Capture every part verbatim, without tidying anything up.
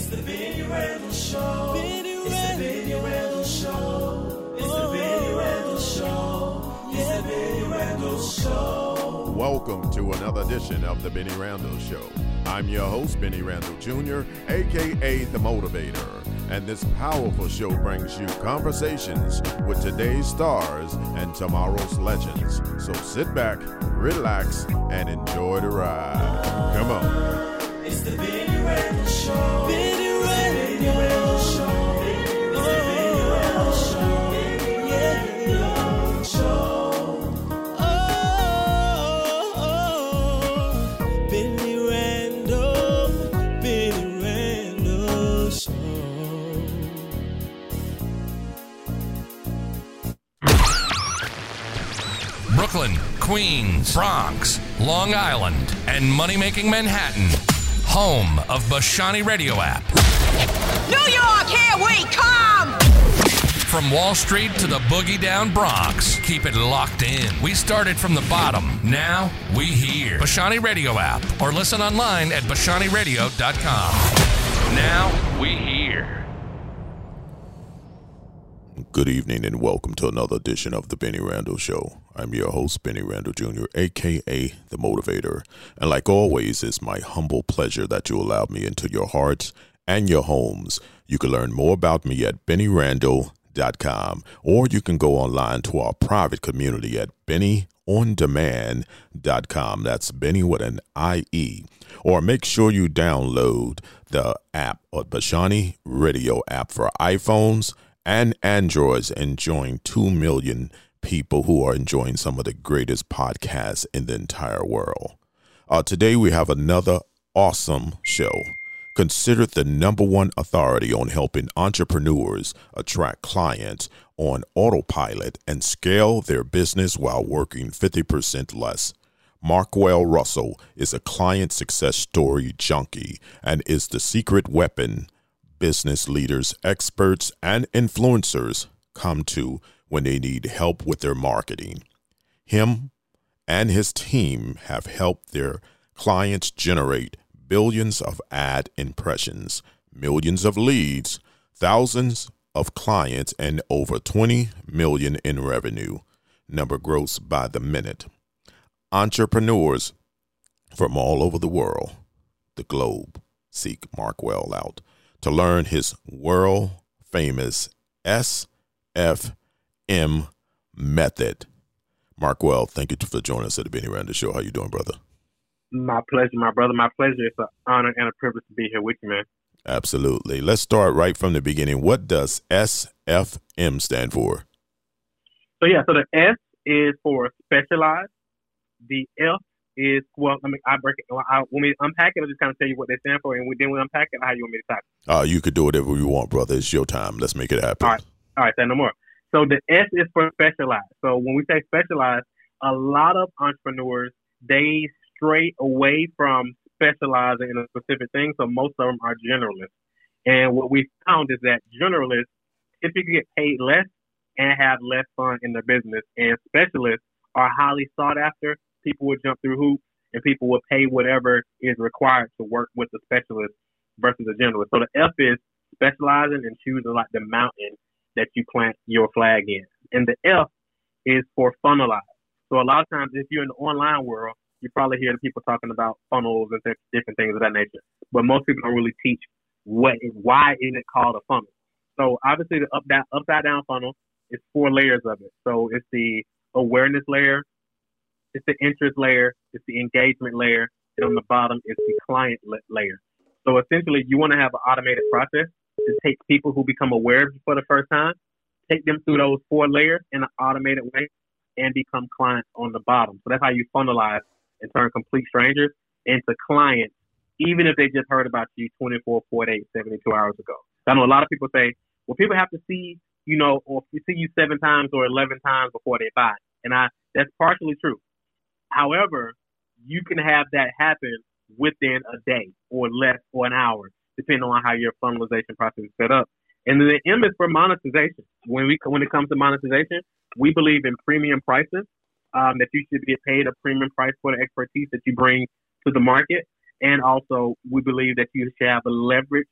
the Benny Randall Show. Benny it's the Benny Randall Show. It's the Benny Randall Show. It's the Benny Randall Show. Welcome to another edition of the Benny Randall Show. I'm your host, Benny Randall Junior, a k a. The Motivator. And this powerful show brings you conversations with today's stars and tomorrow's legends. So sit back, relax, and enjoy the ride. Come on. It's the Benny Randall Show. Benny Randall Show. It's the Benny Randall Show. Yeah. Show. Oh, oh, oh. Benny Randall. Benny Randall Show. Brooklyn, Queens, Bronx, Long Island, and money-making Manhattan. Home of Bashani Radio app. New York, here we come! From Wall Street to the boogie down Bronx, keep it locked in. We started from the bottom. Now we here. Bashani Radio app or listen online at bashani radio dot com. Now we here. Good evening and welcome to another edition of the Benny Randall Show. I'm your host, Benny Randall Junior, a k a. The Motivator. And like always, it's my humble pleasure that you allow me into your hearts and your homes. You can learn more about me at benny randall dot com, or you can go online to our private community at benny on demand dot com. That's Benny with an I E. Or make sure you download the app, or Bashani Radio app for iPhones and Androids, and join two million people who are enjoying some of the greatest podcasts in the entire world. Uh, today we have another awesome show. Considered the number one authority on helping entrepreneurs attract clients on autopilot and scale their business while working fifty percent less. Markwell Russell is a client success story junkie and is the secret weapon business leaders, experts, and influencers come to when they need help with their marketing. Him and his team have helped their clients generate billions of ad impressions, millions of leads, thousands of clients, and over twenty million in revenue. Number grows by the minute. Entrepreneurs from all over the world, the globe, seek Markwell out to learn his world-famous S F M method. Markwell, thank you for joining us at the Benny Randall Show. How you doing, brother? My pleasure, my brother. My pleasure. It's an honor and a privilege to be here with you, man. Absolutely. Let's start right from the beginning. What does S F M stand for? So, yeah, so the S is for specialized. The F is, well, I mean, I break it. I, when we unpack it, I'll just kind of tell you what they stand for, and we, then we unpack it, how you want me to type it. Uh, you could do whatever you want, brother. It's your time. Let's make it happen. All right. All right, say no more. So the S is for specialized. So when we say specialized, a lot of entrepreneurs, they stray away from specializing in a specific thing. So most of them are generalists. And what we found is that generalists typically get paid less and have less fun in their business. And specialists are highly sought after. People will jump through hoops, and people will pay whatever is required to work with the specialist versus a generalist. So the F is specializing and choosing like the mountain that you plant your flag in. And the F is for funnelized. So a lot of times, if you're in the online world, you probably hear the people talking about funnels and different things of that nature. But most people don't really teach what, why is it called a funnel. So obviously, the up, down, upside down funnel is four layers of it. So it's the awareness layer, it's the interest layer, it's the engagement layer, and on the bottom is the client layer. So essentially, you want to have an automated process to take people who become aware of you for the first time, take them through those four layers in an automated way, and become clients on the bottom. So that's how you funnelize and turn complete strangers into clients, even if they just heard about you twenty-four, forty-eight, seventy-two hours ago. I know a lot of people say, well, people have to see, you know, or see you seven times or eleven times before they buy. And I, that's partially true. However, you can have that happen within a day or less or an hour, depending on how your funnelization process is set up. And then the M is for monetization. When we when it comes to monetization, we believe in premium prices, um, that you should get paid a premium price for the expertise that you bring to the market. And also, we believe that you should have a leverage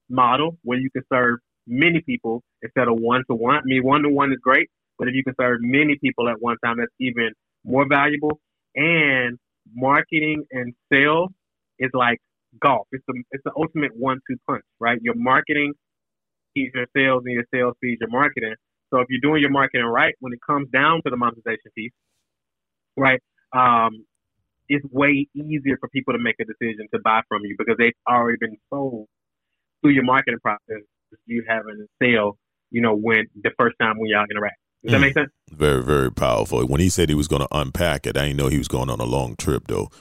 model where you can serve many people instead of one to one. I mean, one to one is great, but if you can serve many people at one time, that's even more valuable. And marketing and sales is like golf. It's the it's the ultimate one two punch, right? Your marketing feeds your sales, and your sales feeds your marketing. So if you're doing your marketing right, when it comes down to the monetization piece, right, um, it's way easier for people to make a decision to buy from you because they've already been sold through your marketing process. You having a sale, you know, when the first time when y'all interact. Does that make sense? Very, very powerful. When he said he was going to unpack it, I didn't know he was going on a long trip, though.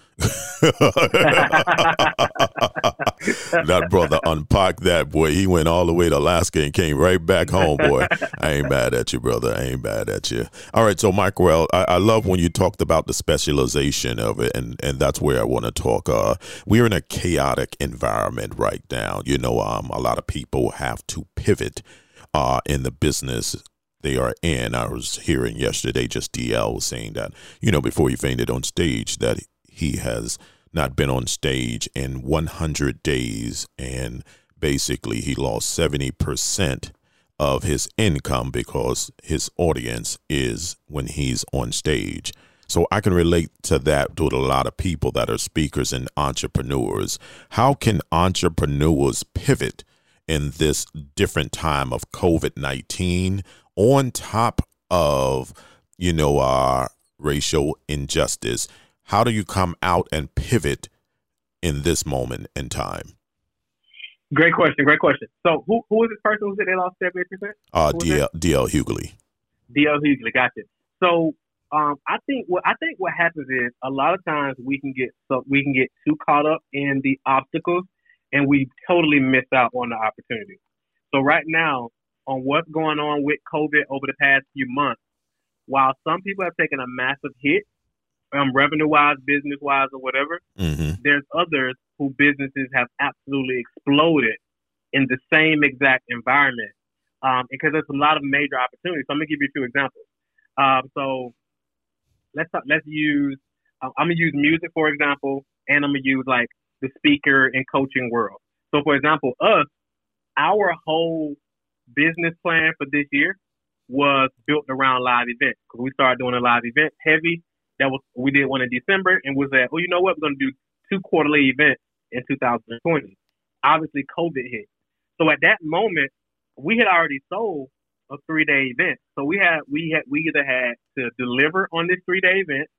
That brother unpacked that, boy. He went all the way to Alaska and came right back home, boy. I ain't mad at you, brother. I ain't mad at you. All right, so, Michael, I, I love when you talked about the specialization of it, and, and that's where I want to talk. Uh, we're in a chaotic environment right now. You know, um, a lot of people have to pivot uh, in the business they are in. I was hearing yesterday, just D L was saying that, you know, before he fainted on stage, that he has not been on stage in one hundred days, and basically he lost seventy percent of his income because his audience is when he's on stage. So I can relate to that to a lot of people that are speakers and entrepreneurs. How can entrepreneurs pivot in this different time of COVID nineteen, on top of, you know, uh, racial injustice? How do you come out and pivot in this moment in time? Great question. Great question. So who who is this person who said they lost seventy percent? Uh, D L D L Hughley. D L Hughley. Gotcha. So um, I think what I think what happens is a lot of times we can get so we can get too caught up in the obstacles, and we totally miss out on the opportunity. So right now, on what's going on with COVID over the past few months, while some people have taken a massive hit, um, revenue-wise, business-wise, or whatever, Mm-hmm. there's others who businesses have absolutely exploded in the same exact environment um, because there's a lot of major opportunities. So I'm gonna give you a few examples. Um, so let's talk, let's use uh, I'm gonna use music for example, and I'm gonna use like the speaker and coaching world. So for example, us, our whole business plan for this year was built around live events because we started doing a live event heavy. That was we did one in December and was that, oh, you know what, we're gonna do two quarterly events in two thousand twenty. Obviously, COVID hit, so at that moment we had already sold a three day event. So we had we had we either had to deliver on this three day event,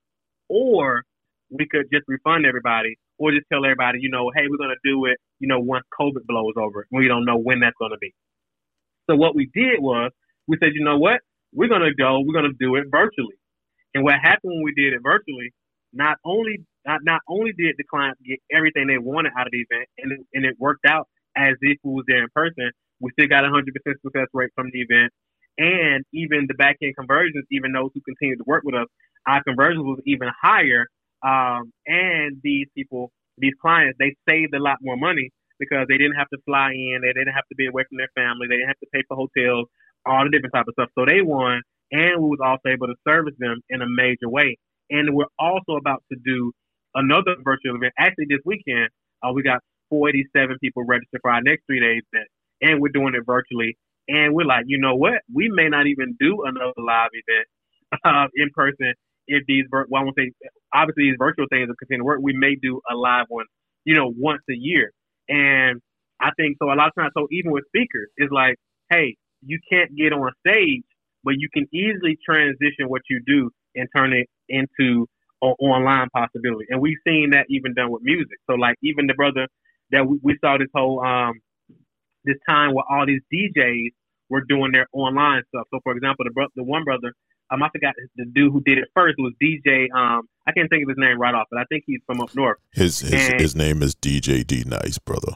or we could just refund everybody, or just tell everybody, you know, hey, we're gonna do it, you know, once COVID blows over. We don't know when that's gonna be. So what we did was we said, you know what, we're gonna go, we're gonna do it virtually. And what happened when we did it virtually, not only not, not only did the clients get everything they wanted out of the event, and it, and it worked out as if we was there in person, we still got a one hundred percent success rate from the event. And even the back-end conversions, even those who continue to work with us, our conversions was even higher. Um, and these people, these clients, they saved a lot more money because they didn't have to fly in, they didn't have to be away from their family, they didn't have to pay for hotels, all the different type of stuff. So they won, and we was also able to service them in a major way. And we're also about to do another virtual event. Actually, this weekend, uh, we got forty-seven people registered for our next three-day event, and we're doing it virtually. And we're like, you know what? We may not even do another live event uh, in person if these, well, I won't say, obviously these virtual things will continue to work. We may do a live one, you know, once a year. And I think, so a lot of times, so even with speakers, it's like, hey, you can't get on stage, but you can easily transition what you do and turn it into an online possibility. And we've seen that even done with music. So like even the brother that we, we saw this whole, um, this time where all these D Js were doing their online stuff. So for example, the bro- the one brother, um, I forgot the dude who did it first was D J, um, I can't think of his name right off, but I think he's from up north. His his, And his name is D J D Nice, brother.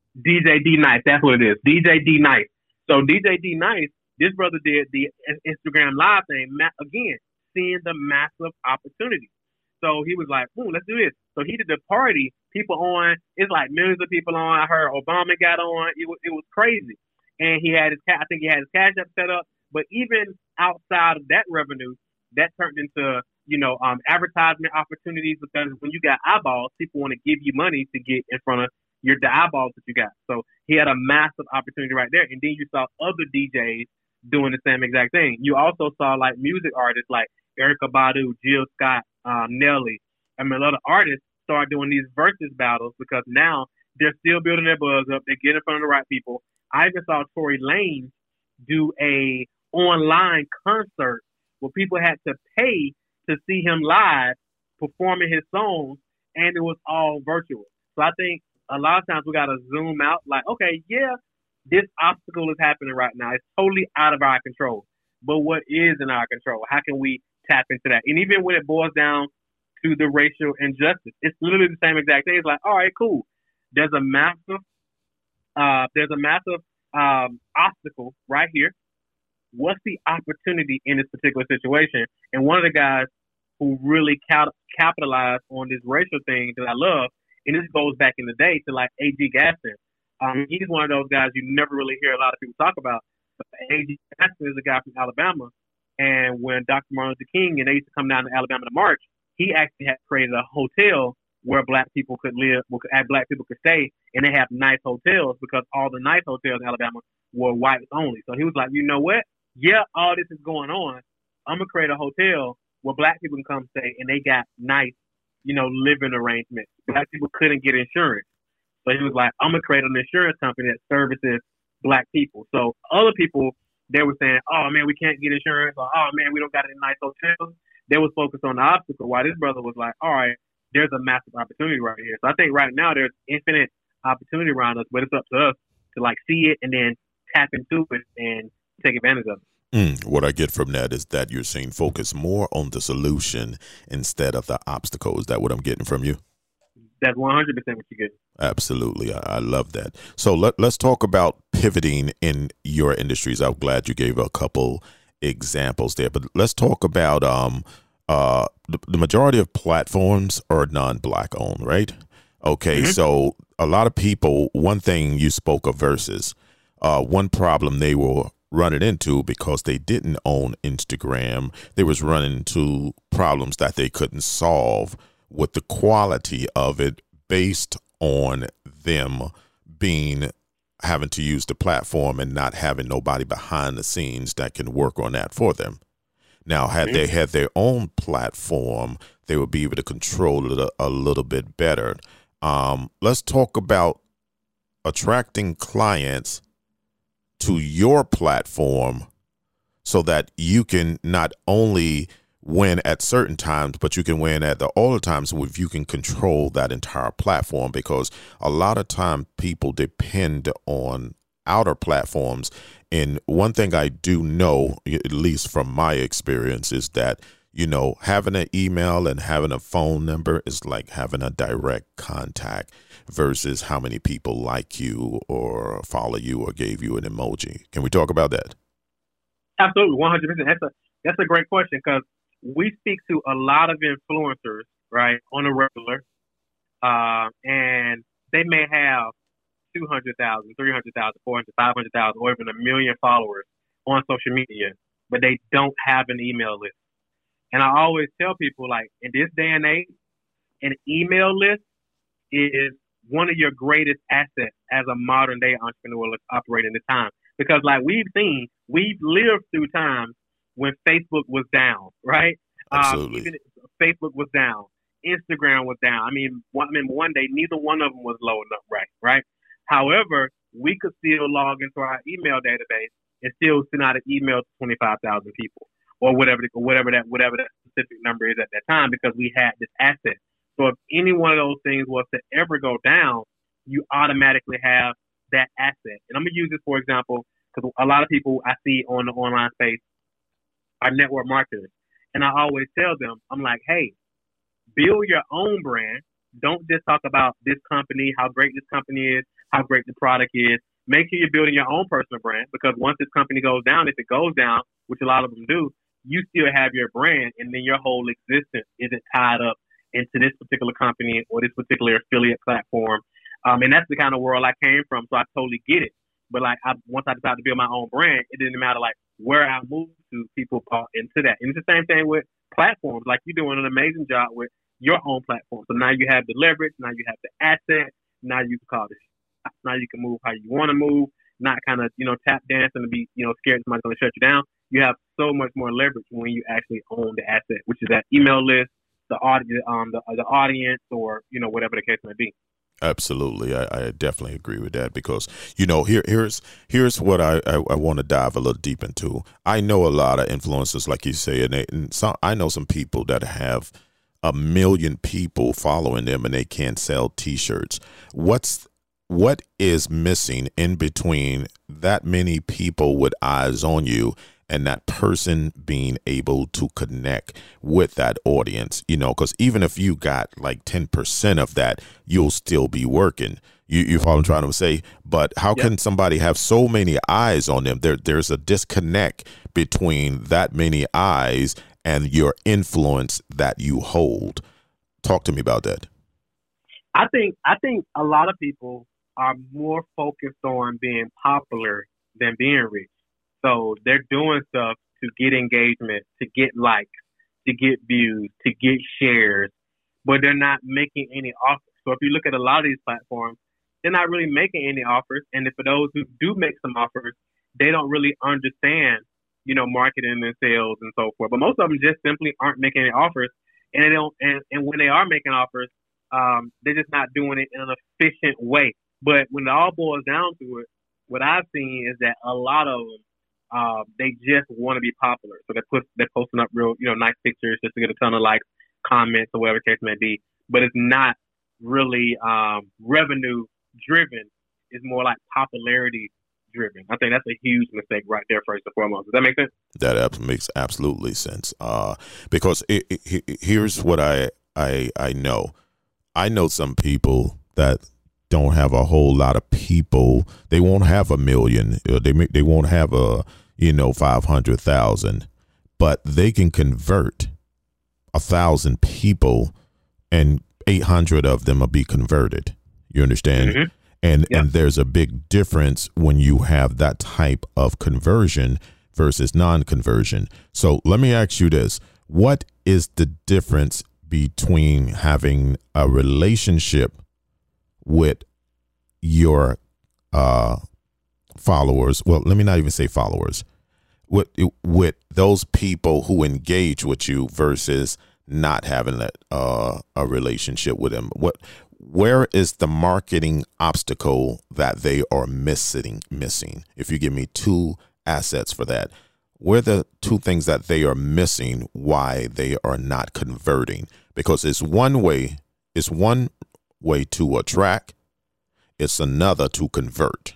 D J D Nice, that's what it is. D J D Nice. So D J D Nice, this brother did the Instagram live thing, again, seeing the massive opportunity. So he was like, "Ooh, let's do this." So he did the party, people on, it's like millions of people on. I heard Obama got on. It was, it was crazy. And he had his, I think he had his Cash App set up. But even outside of that revenue, that turned into, you know, um, advertisement opportunities, because when you got eyeballs, people want to give you money to get in front of your the eyeballs that you got. So He had a massive opportunity right there. And then you saw other D Js doing the same exact thing. You also saw like music artists like Erykah Badu, Jill Scott, um, Nelly. I mean, a lot of artists start doing these versus battles because now they're still building their buzz up. They get in front of the right people. I even saw Tory Lanez do a online concert where people had to pay to see him live performing his songs, and it was all virtual. So I think a lot of times we got to zoom out like, okay, yeah, this obstacle is happening right now. It's totally out of our control. But what is in our control? How can we tap into that? And even when it boils down to the racial injustice, it's literally the same exact thing. It's like, all right, cool. There's a massive, uh, there's a massive um, obstacle right here. What's the opportunity in this particular situation? And one of the guys who really cap- capitalized on this racial thing that I love, and this goes back in the day to like A G Gaston. Um, he's one of those guys you never really hear a lot of people talk about. But A G Gaston is a guy from Alabama, and when Doctor Martin Luther King and they used to come down to Alabama to march, he actually had created a hotel where black people could live, where black people could stay, and they have nice hotels because all the nice hotels in Alabama were whites only. So he was like, you know what? Yeah, all this is going on. I'm gonna create a hotel where black people can come stay, and they got nice, you know, living arrangements. Black people couldn't get insurance, so he was like, I'm gonna create an insurance company that services black people. So other people, they were saying, oh man, we can't get insurance, or oh man, we don't got any nice hotels. They was focused on the obstacle, while this brother was like, all right, there's a massive opportunity right here. So I think right now there's infinite opportunity around us, but it's up to us to like see it and then tap into it and take advantage of it. Mm, what I get from that is that you're saying focus more on the solution instead of the obstacle. Is that what I'm getting from you? That's one hundred percent what you get. Absolutely. I, I love that. So let, let's talk about pivoting in your industries. I'm glad you gave a couple examples there, but let's talk about um, uh, the, the majority of platforms are non-black owned, right? Okay, mm-hmm. So a lot of people, one thing you spoke of versus, uh, one problem they were running into because they didn't own Instagram, they was running into problems that they couldn't solve with the quality of it based on them being having to use the platform and not having nobody behind the scenes that can work on that for them. Now, had they had their own platform, they would be able to control it a, a little bit better. Um, let's talk about attracting clients to your platform so that you can not only win at certain times, but you can win at the all the times if you can control that entire platform, because a lot of time people depend on outer platforms. And one thing I do know, at least from my experience, is that, you know, having an email and having a phone number is like having a direct contact versus how many people like you or follow you or gave you an emoji. Can we talk about that? Absolutely, one hundred percent. That's a that's a great question, because we speak to a lot of influencers, right, on a regular, uh, and they may have two hundred thousand, three hundred thousand, four hundred, five hundred thousand, or even a million followers on social media, but they don't have an email list. And I always tell people, like, in this day and age, an email list is one of your greatest assets as a modern day entrepreneur operating this time. Because like we've seen, we've lived through times when Facebook was down, right? Absolutely. Um, even Facebook was down. Instagram was down. I mean, one, I mean, one day, neither one of them was loading up right, right? However, we could still log into our email database and still send out an email to twenty-five thousand people, or whatever, the, whatever that, whatever that specific number is at that time, because we had this asset. So if any one of those things was to ever go down, you automatically have that asset. And I'm gonna use this for example, because a lot of people I see on the online space are network marketers, and I always tell them, I'm like, hey, build your own brand. Don't just talk about this company, how great this company is, how great the product is. Make sure you're building your own personal brand, because once this company goes down, if it goes down, which a lot of them do, you still have your brand, and then your whole existence isn't tied up into this particular company or this particular affiliate platform. Um, and that's the kind of world I came from, so I totally get it. But like, I, once I decided to build my own brand, it didn't matter like where I moved to, people bought into that. And it's the same thing with platforms. Like, you're doing an amazing job with your own platform. So now you have the leverage, now you have the asset, now you can call this Now you can move how you want to move, not kind of, you know, tap dancing and be, you know, scared somebody's going to shut you down. You have so much more leverage when you actually own the asset, which is that email list, the audience, um, the, the audience, or, you know, whatever the case may be. Absolutely. I, I definitely agree with that because, you know, here here's here's what I, I, I want to dive a little deep into. I know a lot of influencers, like you say, and, they, and some, I know some people that have a million people following them and they can't sell T-shirts. What's what is missing in between that many people with eyes on you and that person being able to connect with that audience, you know, because even if you got like ten percent of that, you'll still be working. You, you follow what I'm trying to say? But how Yeah. can somebody have so many eyes on them? There, there's a disconnect between that many eyes and your influence that you hold. Talk to me about that. I think I think a lot of people are more focused on being popular than being rich. So they're doing stuff to get engagement, to get likes, to get views, to get shares, but they're not making any offers. So if you look at a lot of these platforms, they're not really making any offers. And for those who do make some offers, they don't really understand, you know, marketing and sales and so forth. But most of them just simply aren't making any offers. And they don't. And, and when they are making offers, um, they're just not doing it in an efficient way. But when it all boils down to it, what I've seen is that a lot of them, Uh, they just want to be popular, so they put they're posting up real, you know, nice pictures just to get a ton of likes, comments, or whatever the case may be. But it's not really um, revenue driven. It's more like popularity driven. I think that's a huge mistake right there, first and foremost. Does that make sense? That ab- makes absolutely sense. Uh, because it, it, it- here's what I, I I know. I know some people that don't have a whole lot of people. They won't have a million. uh, They may, they won't have a you know five hundred thousand, but they can convert a thousand people, and eight hundred of them will be converted. You understand? Mhm. And Yeah. and there's a big difference when you have that type of conversion versus non-conversion. So let me ask you this: what is the difference between having a relationship with your uh, followers? Well, let me not even say followers. With with those people who engage with you versus not having that uh, a relationship with them. What where is the marketing obstacle that they are missing? Missing. If you give me two assets for that, where are the two things that they are missing? Why they are not converting? Because it's one way. It's one way to attract, it's another to convert.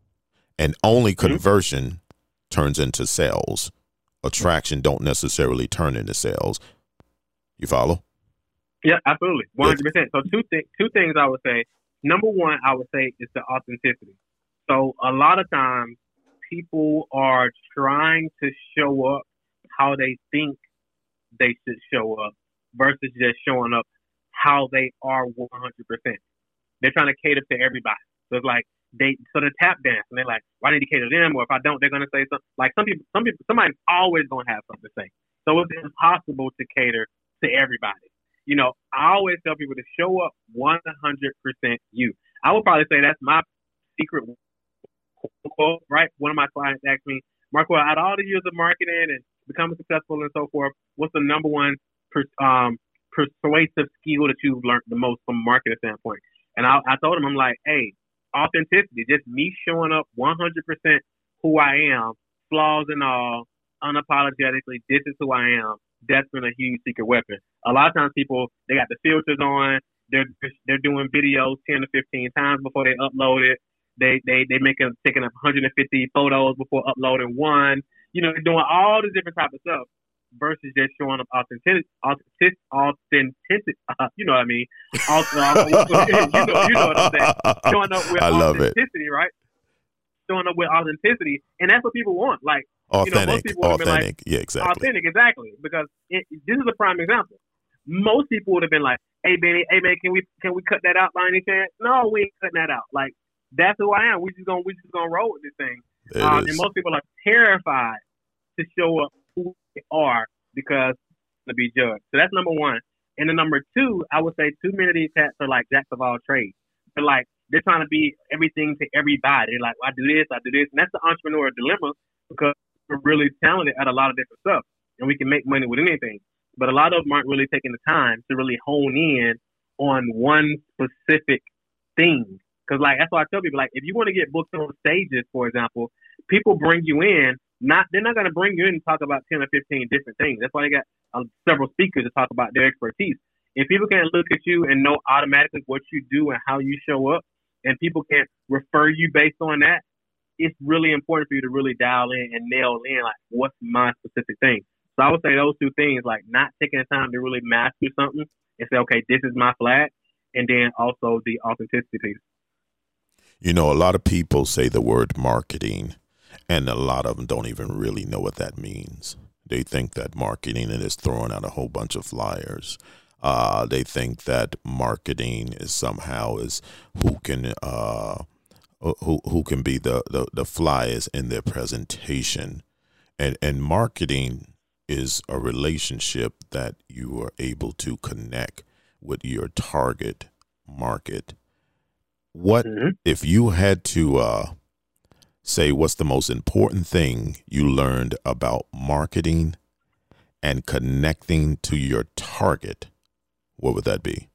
And only conversion mm-hmm. turns into sales. Attraction don't necessarily turn into sales. You follow? Yeah, absolutely. one hundred percent. So two, th- two things I would say. Number one, I would say is the authenticity. So a lot of times people are trying to show up how they think they should show up versus just showing up how they are one hundred percent. They're trying to cater to everybody. So it's like they so they tap dance and they're like, well, I need to cater to them, or if I don't, they're gonna say something. Like some people, some people, somebody's always gonna have something to say. So it's impossible to cater to everybody. You know, I always tell people to show up one hundred percent you. I would probably say that's my secret quote, right? One of my clients asked me, Marco, out of all the years of marketing and becoming successful and so forth, what's the number one per, um, persuasive skill that you've learned the most from a marketing standpoint? And I, I told him, I'm like, hey, authenticity, just me showing up one hundred percent who I am, flaws and all, unapologetically, this is who I am. That's been a huge secret weapon. A lot of times people, they got the filters on, they're they're doing videos ten to fifteen times before they upload it. They they they making taking up one hundred fifty photos before uploading one. You know, they're doing all this different type of stuff versus just showing up authentic, authentic, authentic. Uh, you know what I mean? Also, you know, you know what I'm saying? Showing up with I love authenticity, it. right? Showing up with authenticity, and that's what people want. Like authentic, you know, most people would have been authentic, like, yeah, exactly. Authentic, exactly. Because it, this is a prime example. Most people would have been like, "Hey, Benny, hey, man, can we can we cut that out by any chance?" No, we ain't cutting that out. Like that's who I am. We just gonna we just gonna roll with this thing. Um, and most people are terrified to show up who they are because to be judged. So that's number one. And then number two, I would say too many of these cats are like jacks of all trades. They're like they're trying to be everything to everybody. They're like, well, I do this, I do this. And that's the entrepreneur dilemma because we're really talented at a lot of different stuff and we can make money with anything. But a lot of them aren't really taking the time to really hone in on one specific thing. Because, like, that's why I tell people, like, if you want to get booked on stages, for example, people bring you in. Not They're not going to bring you in and talk about ten or fifteen different things. That's why they got uh, several speakers to talk about their expertise. If people can't look at you and know automatically what you do and how you show up, and people can't refer you based on that, it's really important for you to really dial in and nail in, like, what's my specific thing. So I would say those two things, like not taking the time to really master something and say, okay, this is my flag, and then also the authenticity piece. You know, a lot of people say the word marketing, and a lot of them don't even really know what that means. They think that marketing is throwing out a whole bunch of flyers. Uh, they think that marketing is somehow is who can uh, who who can be the, the, the flyers in their presentation, and and marketing is a relationship that you are able to connect with your target market. What mm-hmm. if you had to uh, say what's the most important thing you learned about marketing and connecting to your target? What would that be?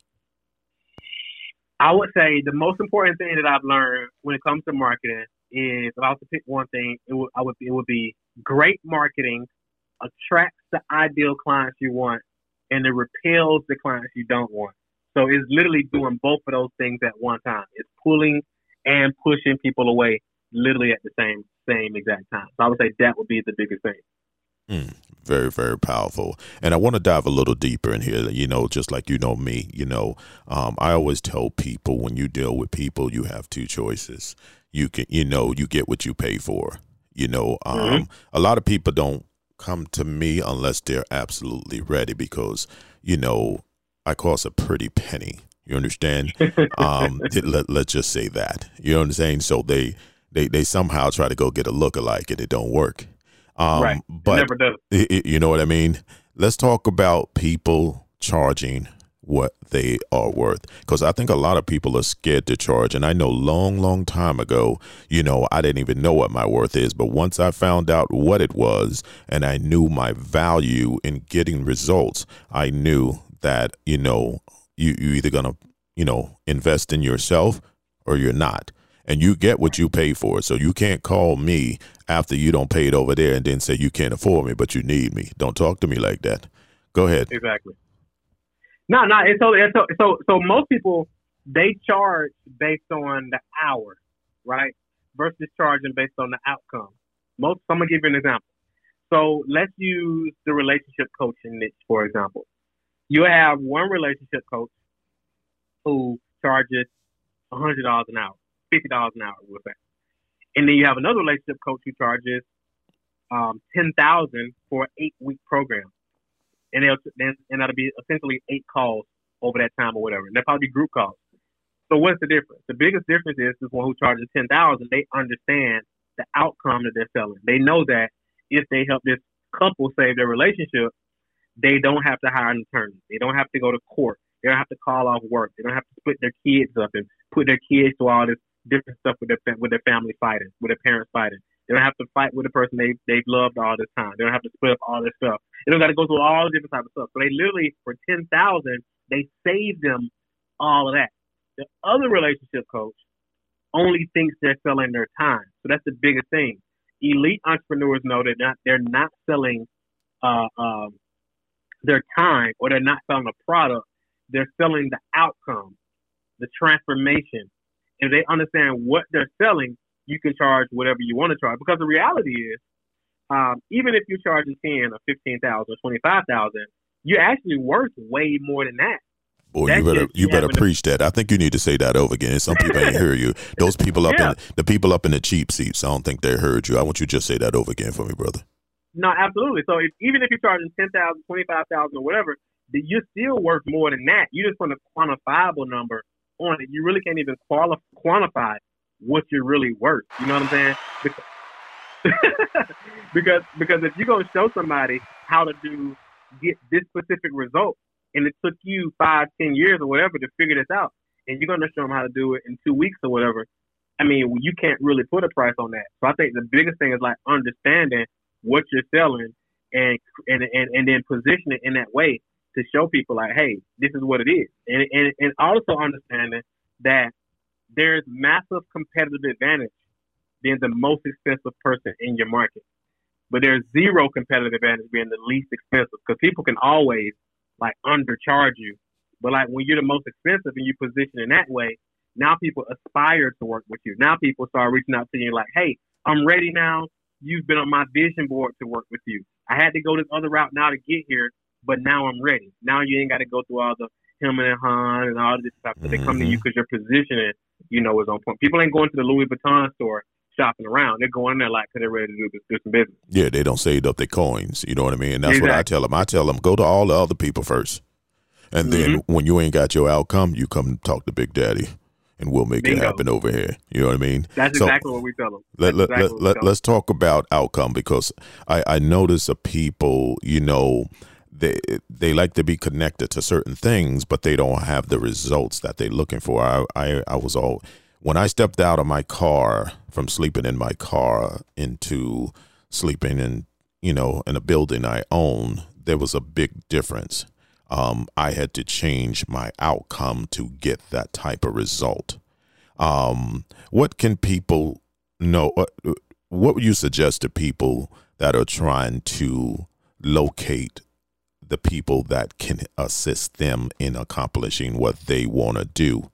I would say the most important thing that I've learned when it comes to marketing is, if I was to pick one thing, it would, I would, it would be great marketing attracts the ideal clients you want and it repels the clients you don't want. So it's literally doing both of those things at one time. It's pulling and pushing people away literally at the same same exact time. So I would say that would be the biggest thing. Mm, very, very powerful. And I want to dive a little deeper in here, you know, just like you know me, you know, um, I always tell people when you deal with people, you have two choices. You can, you know, you get what you pay for. You know, um, mm-hmm. a lot of people don't come to me unless they're absolutely ready because, you know, I cost a pretty penny. You understand? um, let, let's just say that. You know what I'm saying? So they, they, they somehow try to go get a lookalike and it don't work. Um, right. But it never does. It, it, you know what I mean? Let's talk about people charging what they are worth, because I think a lot of people are scared to charge. And I know long, long time ago, you know, I didn't even know what my worth is. But once I found out what it was and I knew my value in getting results, I knew that, you know, you, you're either going to, you know, invest in yourself or you're not. And you get what you pay for. So you can't call me after you don't pay it over there and then say you can't afford me, but you need me. Don't talk to me like that. Go ahead. Exactly. No, no. It's so, it's so, so, so most people, they charge based on the hour, right? Versus charging based on the outcome. Most, I'm going to give you an example. So let's use the relationship coaching niche, for example. You have one relationship coach who charges one hundred dollars an hour. fifty dollars an hour, we'll say. And then you have another relationship coach who charges um, ten thousand dollars for an eight-week program. And they'll then and that'll be essentially eight calls over that time or whatever. And they'll probably be group calls. So what's the difference? The biggest difference is this one who charges ten thousand dollars, they understand the outcome that they're selling. They know that if they help this couple save their relationship, they don't have to hire an attorney. They don't have to go to court. They don't have to call off work. They don't have to split their kids up and put their kids through all this different stuff with their with their family fighting, with their parents fighting. They don't have to fight with the person they they've loved all this time. They don't have to split up all this stuff. They don't got to go through all different types of stuff. So they literally, for ten thousand, they save them all of that. The other relationship coach only thinks they're selling their time. So that's the biggest thing. Elite entrepreneurs know that not they're not selling uh, um, their time, or they're not selling a product. They're selling the outcome, the transformation. If they understand what they're selling, you can charge whatever you want to charge. Because the reality is, um, even if you're charging ten or fifteen thousand or twenty five thousand, you're actually worth way more than that. Boy, That's you better you better preach a- that. I think you need to say that over again. Some people ain't hear you. Those people up yeah. in the people up in the cheap seats, I don't think they heard you. I want you to just say that over again for me, brother. No, absolutely. So if, even if you're charging ten thousand, twenty five thousand, or whatever, you're still worth more than that. You just want a quantifiable number on it. You really can't even quali- quantify what you're really worth. You know what I'm saying? Because because, because if you're going to show somebody how to do get this specific result, and it took you five, ten years or whatever to figure this out, and you're gonna show them how to do it in two weeks or whatever, I mean, you can't really put a price on that. So I think the biggest thing is like understanding what you're selling and and and, and then position it in that way to show people like, hey, this is what it is, and and, and also understanding that there's massive competitive advantage being the most expensive person in your market, but there's zero competitive advantage being the least expensive, because people can always like undercharge you. But like when you're the most expensive and you position in that way, now people aspire to work with you. Now people start reaching out to you like, hey, I'm ready now. You've been on my vision board to work with you. I had to go this other route now to get here, but now I'm ready. Now you ain't got to go through all the him and Han and all this stuff. But they come to you because your positioning, you know, is on point. People ain't going to the Louis Vuitton store shopping around. They're going there like because they're ready to do, do some business. Yeah, they don't save up their coins. You know what I mean? And that's Exactly. what I tell them. I tell them, go to all the other people first. And then Mm-hmm. when you ain't got your outcome, you come talk to Big Daddy, and we'll make Bingo. it happen over here. You know what I mean? That's So exactly what we tell them. Let, let, exactly let, what we let, tell 'em. let's talk about outcome, because I, I notice the people, you know, they they like to be connected to certain things, but they don't have the results that they're looking for. I, I, I was all, when I stepped out of my car, from sleeping in my car into sleeping in, you know, in a building I own, there was a big difference. Um, I had to change my outcome to get that type of result. Um, what can people know? What, what would you suggest to people that are trying to locate the people that can assist them in accomplishing what they want to do?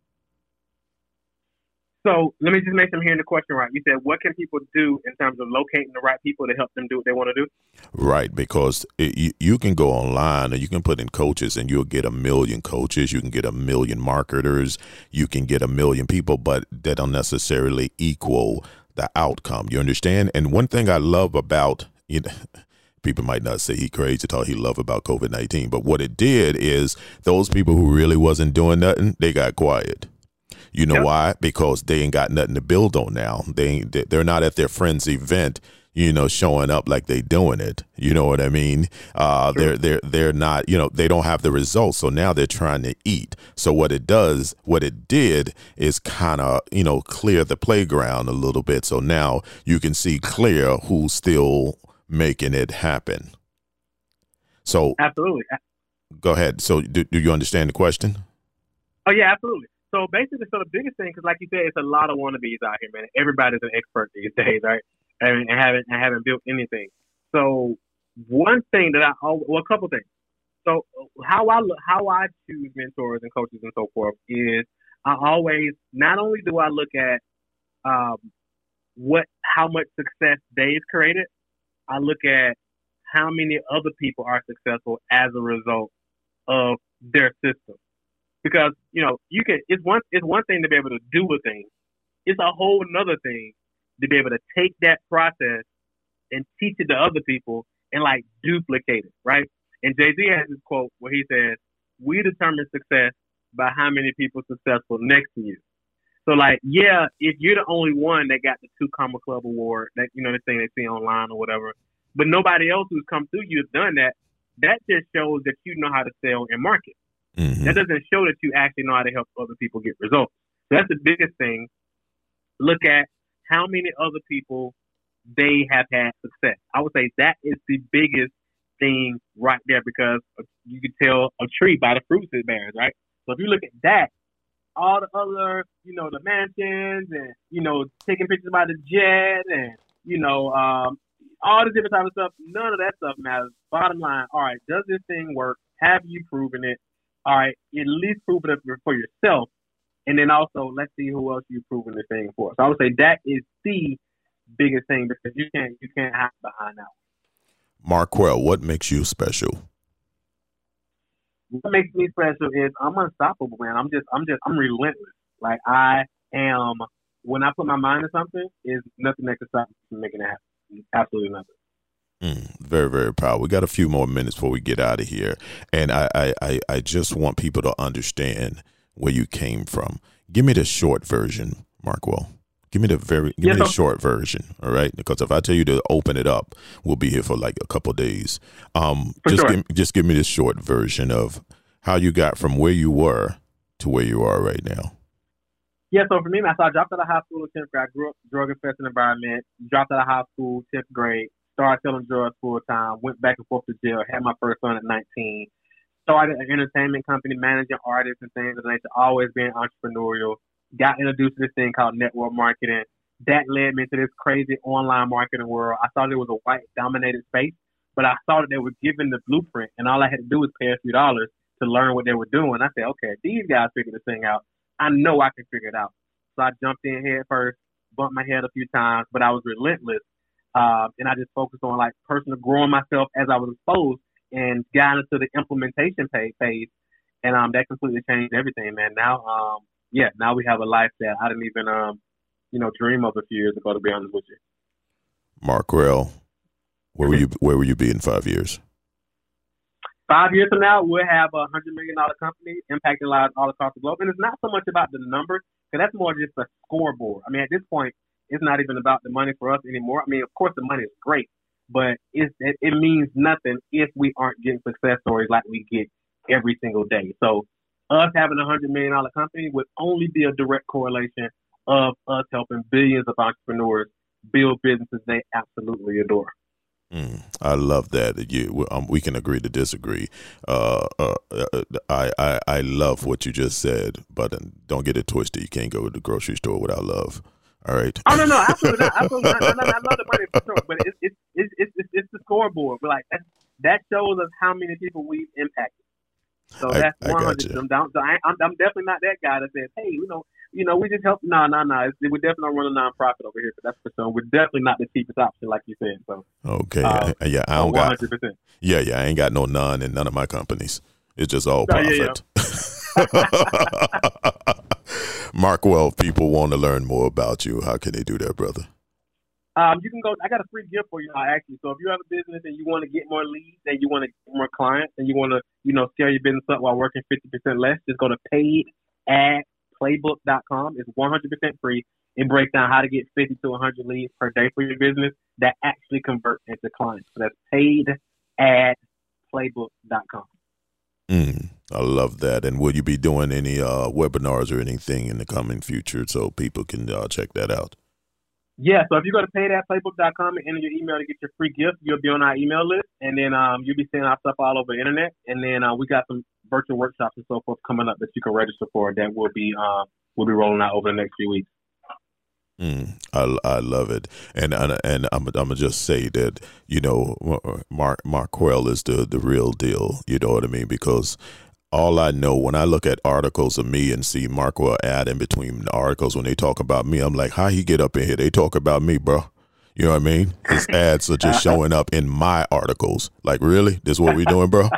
So let me just make sure I'm hearing the question right. You said, what can people do in terms of locating the right people to help them do what they want to do? Right, because it, you, you can go online and you can put in coaches and you'll get a million coaches. You can get a million marketers. You can get a million people, but that don't necessarily equal the outcome. You understand? And one thing I love about, you know, people might not say he crazy to all he love about COVID nineteen, but what it did is those people who really wasn't doing nothing, they got quiet. You know Yep. why? Because they ain't got nothing to build on now. They ain't, they're not at their friend's event, you know, showing up like they doing it. You know what I mean? Uh, Sure. they're they're they're not. You know, they don't have the results. So now they're trying to eat. So what it does, what it did, is kind of, you know, clear the playground a little bit. So now you can see clear who's still making it happen. So Absolutely. go ahead. So do, do you understand the question? Oh, yeah, absolutely. So basically, so the biggest thing, because like you said, it's a lot of wannabes out here, man. Everybody's an expert these days, right? And, and haven't and haven't built anything. So one thing that I, al- well, a couple things. So how I look, how I choose mentors and coaches and so forth is I always, not only do I look at um, what how much success they've created, I look at how many other people are successful as a result of their system. Because, you know, you can, it's one, it's one thing to be able to do a thing. It's a whole nother thing to be able to take that process and teach it to other people and like duplicate it, right? And Jay-Z has this quote where he says, we determine success by how many people are successful next to you. So like, yeah, if you're the only one that got the two Comma Club award, that, you know, the thing they see online or whatever, but nobody else who's come through you has done that, that just shows that you know how to sell and market. Mm-hmm. That doesn't show that you actually know how to help other people get results. So that's the biggest thing. Look at how many other people they have had success. I would say that is the biggest thing right there, because you can tell a tree by the fruits it bears, right? So if you look at that, all the other, you know, the mansions and, you know, taking pictures by the jet and, you know, um, all the different type of stuff, none of that stuff matters. Bottom line, all right, does this thing work? Have you proven it? All right, at least prove it for yourself. And then also, let's see who else you've proven the thing for. So I would say that is the biggest thing, because you can't you can't hide behind that one. Marquel, what makes you special? What makes me special is I'm unstoppable, man. I'm just I'm just I'm relentless. Like I am, when I put my mind to something, is nothing that can stop me from making it happen. Absolutely nothing. Mm, very, very proud. We got a few more minutes before we get out of here. And I, I, I, I just want people to understand where you came from. Give me the short version, Marquel. Give me the very, give Yes, me the sir. short version, all right? Because if I tell you to open it up, we'll be here for like a couple of days. Um, For just sure. give, just give me the short version of how you got from where you were to where you are right now? Yeah, so for me, man, so I dropped out of high school in tenth grade. I grew up in a drug-infested environment. Dropped out of high school, tenth grade. Started selling drugs full-time. Went back and forth to jail. Had my first son at nineteen. Started an entertainment company, managing artists and things of that nature. Always been entrepreneurial. Got introduced to this thing called network marketing. That led me to this crazy online marketing world. I thought it was a white-dominated space, but I saw that they were given the blueprint, and all I had to do was pay a few dollars to learn what they were doing. I said, okay, these guys figured this thing out. I know I can figure it out. So I jumped in head first, bumped my head a few times, but I was relentless. Uh, and I just focused on like personal growing myself as I was exposed and got into the implementation phase. And um, that completely changed everything, man. Now, um, yeah, now we have a life that I didn't even, um, you know, dream of a few years ago, to be honest with you. Marquel, where will you where will you be in five years? Five years from now, we'll have a hundred million dollar company impacting lives all across the globe. And it's not so much about the numbers, because that's more just a scoreboard. I mean, at this point, it's not even about the money for us anymore. I mean, of course, the money is great, but it's, it, it means nothing if we aren't getting success stories like we get every single day. So us having a hundred million dollar company would only be a direct correlation of us helping billions of entrepreneurs build businesses they absolutely adore. Mm, I love that. You, um, we can agree to disagree. Uh, uh, uh, I, I, I love what you just said, but don't get it twisted. You can't go to the grocery store without love. All right. Oh no, no, absolutely not. Absolutely not. No, no, no, I love the money for sure, but it's it's it's it's, it's, it's the scoreboard. But like that, that shows us how many people we've impacted. So I, that's I one got hundred. you. I'm, down, so I, I'm I'm definitely not that guy that says, hey, you know, you know, we just help. No, no, no. We're definitely not running a nonprofit over here. So that's for sure. We're definitely not the cheapest option, like you said. So okay, uh, yeah, yeah, I don't one got. hundred percent. Yeah, yeah, I ain't got no none in none of my companies. It's just all Oh, yeah, profit. Marquel, people want to learn more about you. How can they do that, brother? Um, you can go. I got a free gift for you, actually. So if you have a business and you want to get more leads, and you want to get more clients, and you want to, you know, scale your business up while working fifty percent less, just go to paid ad playbook dot com. It's one hundred percent free. It breaks down how to get fifty to one hundred leads per day for your business that actually convert into clients. So that's paid ad playbook dot com. Mm, I love that. And will you be doing any uh, webinars or anything in the coming future so people can uh, check that out? Yeah, so if you go to paid ad playbook dot com and enter your email to get your free gift, you'll be on our email list, and then um, you'll be seeing our stuff all over the internet. And then uh, we got some virtual workshops and so forth coming up that you can register for that will be uh, will be rolling out over the next few weeks. Mm, I, I love it, and and, and I'm I'm gonna just say that, you know, Mark Marquel is the the real deal. You know what I mean? Because all I know, when I look at articles of me and see Marquel ad in between the articles when they talk about me, I'm like, how he get up in here? They talk about me, bro. You know what I mean? His ads are just showing up in my articles. Like, really? This is what we doing, bro?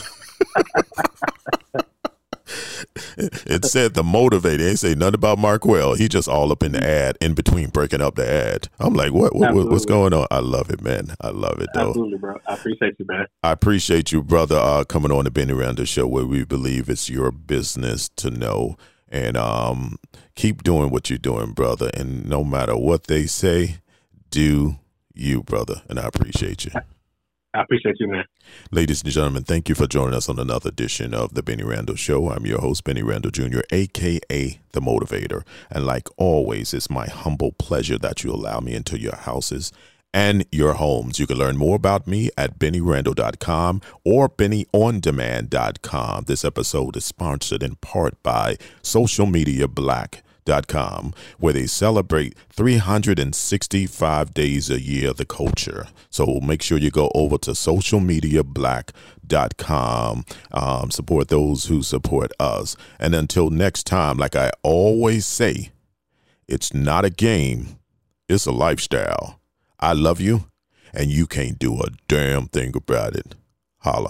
It said the motivator. They ain't say nothing about Marquel. He just all up in the ad, in between breaking up the ad. I'm like, what? what what's going on? I love it, man. I love it, though. Absolutely, bro. I appreciate you, man. I appreciate you, brother, uh, coming on the Benny Randle Show, where we believe it's your business to know. And um, keep doing what you're doing, brother. And no matter what they say, do you, brother. And I appreciate you. I appreciate you, man. Ladies and gentlemen, thank you for joining us on another edition of the Benny Randle Show. I'm your host, Benny Randle Junior, a k a. The Motivator. And like always, it's my humble pleasure that you allow me into your houses and your homes. You can learn more about me at benny randle dot com or benny on demand dot com. This episode is sponsored in part by Social Media Black. Dot com, where they celebrate three hundred sixty-five days a year the culture. So make sure you go over to social media black dot com. Um, support those who support us. And until next time, like I always say, it's not a game, it's a lifestyle. I love you, and you can't do a damn thing about it. Holla.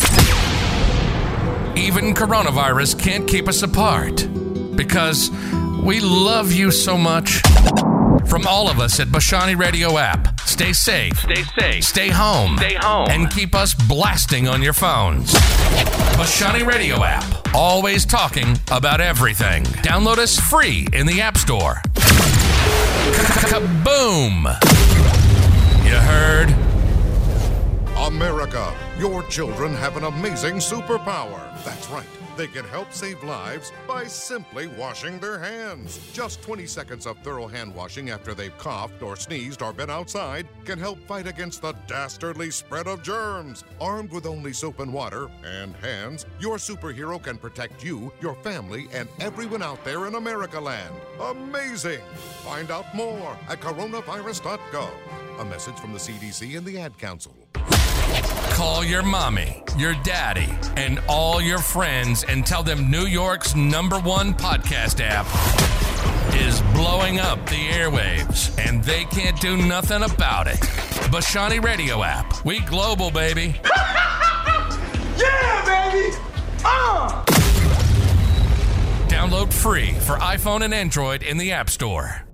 Even coronavirus can't keep us apart, because we love you so much. From all of us at Bashani Radio app, stay safe, stay safe, stay home, stay home, and keep us blasting on your phones. Bashani Radio app, always talking about everything. Download us free in the App Store. Kaboom! You heard? America, your children have an amazing superpower. That's right. They can help save lives by simply washing their hands. Just twenty seconds of thorough hand washing after they've coughed or sneezed or been outside can help fight against the dastardly spread of germs. Armed with only soap and water and hands, your superhero can protect you, your family, and everyone out there in America land. Amazing! Find out more at coronavirus dot gov. A message from the C D C and the Ad Council. Call your mommy, your daddy, and all your friends and tell them New York's number one podcast app is blowing up the airwaves, and they can't do nothing about it. Bashani Radio app. We global, baby. Yeah, baby! Uh! Download free for iPhone and Android in the App Store.